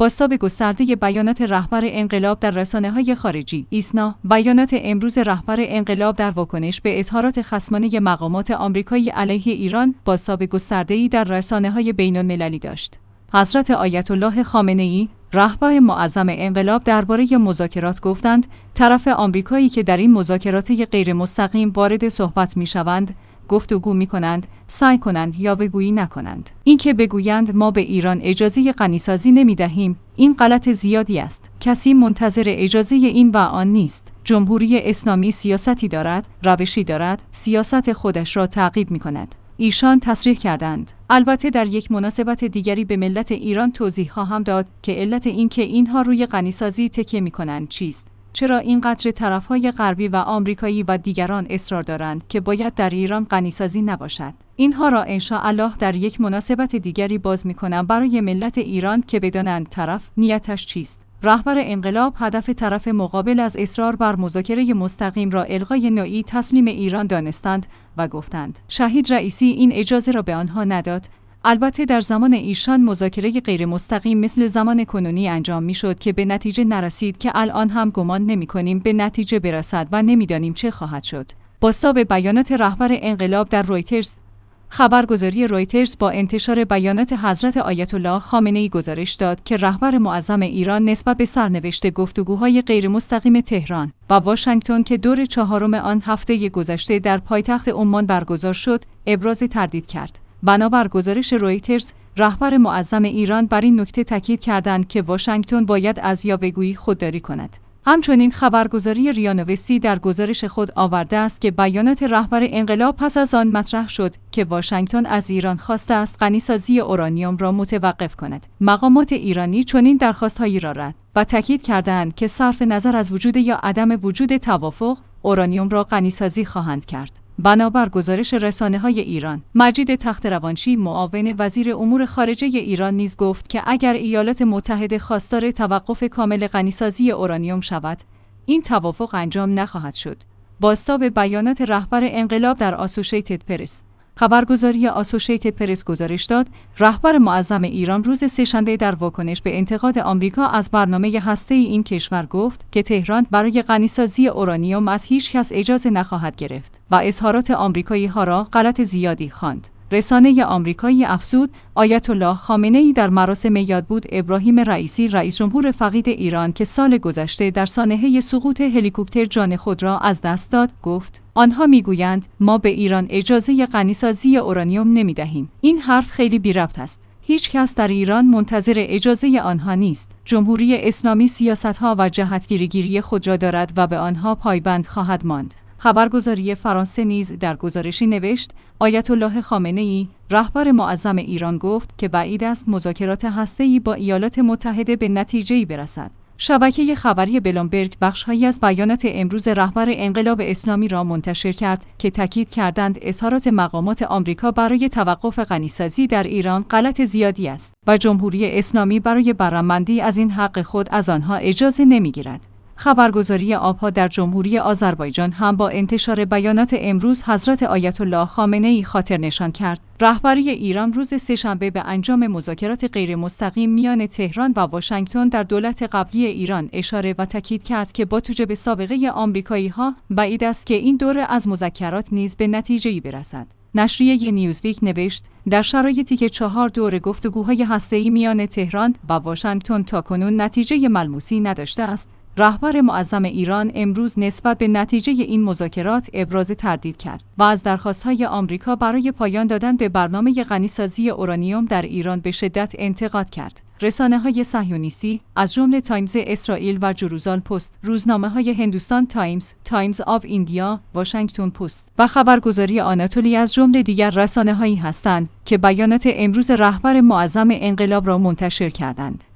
بازتاب گسترده بیانات رهبر انقلاب در رسانه‌های خارجی. ایسنا، بیانات امروز رهبر انقلاب در واکنش به اظهارات خصمانه مقامات آمریکایی علیه ایران بازتاب گسترده‌ای در رسانه‌های بین‌المللی داشت. حضرت آیت الله خامنه‌ای، رهبر معظم انقلاب، درباره مذاکرات گفتند طرف آمریکایی که در این مذاکرات غیر مستقیم وارد صحبت می‌شوند، گفتگو می‌کنند، سعی کنند یا بگویی نکنند. اینکه بگویند ما به ایران اجازه غنیسازی نمی‌دهیم، این غلط زیادی است. کسی منتظر اجازه این و آن نیست. جمهوری اسلامی سیاستی دارد، روشی دارد، سیاست خودش را تعقیب می‌کند. ایشان تصریح کردند. البته در یک مناسبت دیگری به ملت ایران توضیح خواهم داد که علت این که اینها روی غنیسازی تکیه می‌کنند چیست. چرا اینقدر طرف‌های غربی و آمریکایی و دیگران اصرار دارند که باید در ایران غنیسازی نباشد. اینها را انشاءالله در یک مناسبت دیگری باز می‌کنم برای ملت ایران که بدانند طرف نیتش چیست. رهبر انقلاب هدف طرف مقابل از اصرار بر مذاکره مستقیم را الغای نوعی تسلیم ایران دانستند و گفتند شهید رئیسی این اجازه را به آنها نداد. البته در زمان ایشان مذاکره غیر مستقیم مثل زمان کنونی انجام میشد که به نتیجه نرسید که الان هم گمان نمی‌کنیم به نتیجه برسد و نمی‌دانیم چه خواهد شد. بازتاب بیانات رهبر انقلاب در رویترز. خبرگزاری رویترز با انتشار بیانات حضرت آیت الله خامنه‌ای گزارش داد که رهبر معظم ایران نسبت به سرنوشت گفتگوهای غیر مستقیم تهران و واشنگتن که دور چهارم آن هفته گذشته در پایتخت عمان برگزار شد، ابراز تردید کرد. بنابر گزارش رویترز، رهبر معظم ایران بر این نکته تاکید کردند که واشنگتن باید از یاوه‌گویی خودداری کند. همچنین خبرگزاری ریانوستی در گزارش خود آورده است که بیانات رهبر انقلاب پس از آن مطرح شد که واشنگتن از ایران خواسته است غنیسازی اورانیوم را متوقف کند. مقامات ایرانی چنین درخواست‌هایی را رد و تاکید کردند که صرف نظر از وجود یا عدم وجود توافق، اورانیوم را غنیسازی خواهند کرد. بنابر گزارش رسانه‌های ایران، مجید تخت‌روانچی معاون وزیر امور خارجه ایران نیز گفت که اگر ایالات متحده خواستار توقف کامل غنیسازی اورانیوم شود، این توافق انجام نخواهد شد. بازتاب بیانات رهبر انقلاب در آسوشیتد پرس. خبرگزاری آسوشیتد پرس گزارش داد رهبر معظم ایران روز سه‌شنبه در واکنش به انتقاد آمریکا از برنامه هسته‌ای این کشور گفت که تهران برای غنیسازی اورانیوم از هیچ کس اجازه نخواهد گرفت و اظهارات آمریکایی‌ها را غلط زیادی خواند. رسانه آمریکایی افزود آیت الله خامنه‌ای در مراسم یادبود ابراهیم رئیسی رئیس جمهور فقید ایران که سال گذشته در سانحه سقوط هلیکوپتر جان خود را از دست داد، گفت آنها میگویند ما به ایران اجازه غنیسازی اورانیوم نمیدهیم. این حرف خیلی بی ربط است. هیچ کس در ایران منتظر اجازه آنها نیست. جمهوری اسلامی سیاست‌ها و جهتگیری خود را دارد و به آنها پایبند خواهد ماند. خبرگزاری فرانسه نیز در گزارشی نوشت آیت الله خامنه‌ای، رهبر معظم ایران گفت که بعید است مذاکرات هسته‌ای با ایالات متحده به نتیجه‌ای برسد. شبکه خبری بلومبرگ بخش‌هایی از بیانات امروز رهبر انقلاب اسلامی را منتشر کرد که تاکید کردند اظهارات مقامات آمریکا برای توقف غنیسازی در ایران غلط زیادی است و جمهوری اسلامی برای بهره‌مندی از این حق خود از آنها اجازه نمی‌گیرد. خبرگزاری آبها در جمهوری آذربایجان هم با انتشار بیانات امروز حضرت آیت الله خامنه‌ای خاطر نشان کرد رهبری ایران روز سه‌شنبه به انجام مذاکرات غیر مستقیم میان تهران و واشنگتن در دولت قبلی ایران اشاره و تاکید کرد که با توجه به سابقه آمریکایی‌ها بعید است که این دوره از مذاکرات نیز به نتیجه‌ای برسد. نشریه نیوزویک نوشت در شرایطی که 4 دور گفتگوهای هسته‌ای میان تهران و واشنگتن تاکنون نتیجه ملموسی نداشته است، رهبر معظم ایران امروز نسبت به نتیجه این مذاکرات ابراز تردید کرد و از درخواست‌های آمریکا برای پایان دادن به برنامه غنیسازی اورانیوم در ایران به شدت انتقاد کرد. رسانه‌های صهیونیستی از جمله تایمز اسرائیل و جروزال پست، روزنامه‌های هندوستان تایمز، تایمز آف ایندیا، واشنگتن پست و خبرگزاری آناتولی از جمله دیگر رسانه‌هایی هستند که بیانات امروز رهبر معظم انقلاب را منتشر کردند.